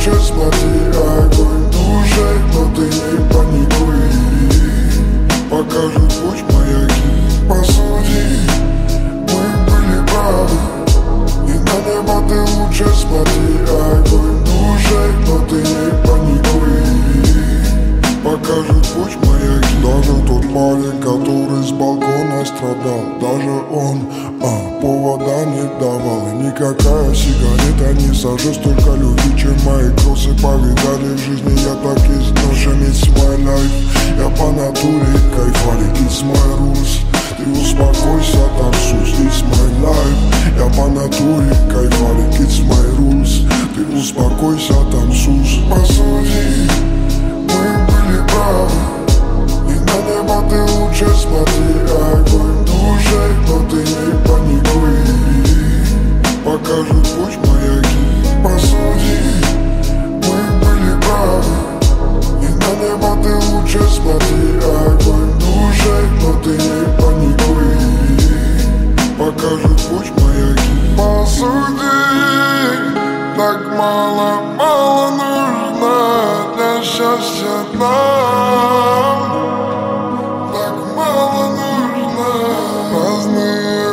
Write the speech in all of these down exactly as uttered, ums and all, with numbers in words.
лучше смотри, огонь души, но ты не паникуй. Покажут путь маяки, посуди, мы были правы. И на небо ты лучше смотри, огонь души, но ты не паникуй. Покажут путь маяки. Даже тот парень, который с балкона страдал, даже он а, повода не давал. И никакая сигарета не сожжет столько любви, чем мои кроссы повидали в жизни. Я так и знал, что it's my life. Я по натуре кайфарик, it's my rules. Ты успокойся, танцуй, it's my life. Я по натуре кайфарик, it's my rules. Ты успокойся, танцуй. Посуди, мы были правы. И на небо ты лучше смотри, огонь души, но ты не паникуй. Покажут путь маяки, посуди, мы были правы. И на небо ты лучше смотри, огонь души, но ты не паникуй. Покажут путь маяки. Посуди, так мало, мало нужно для счастья нам. Так мало нужно. Разные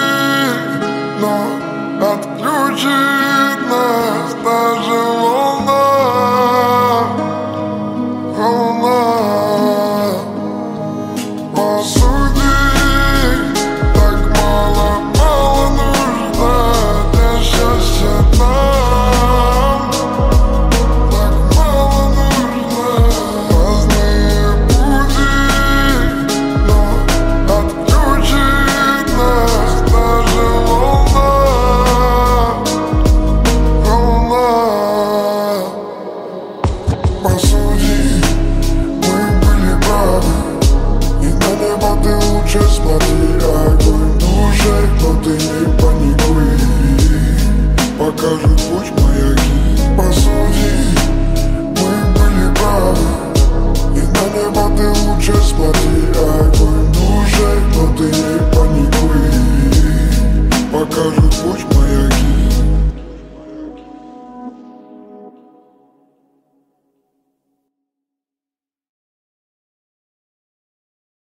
пути, но отключит нас даже волна.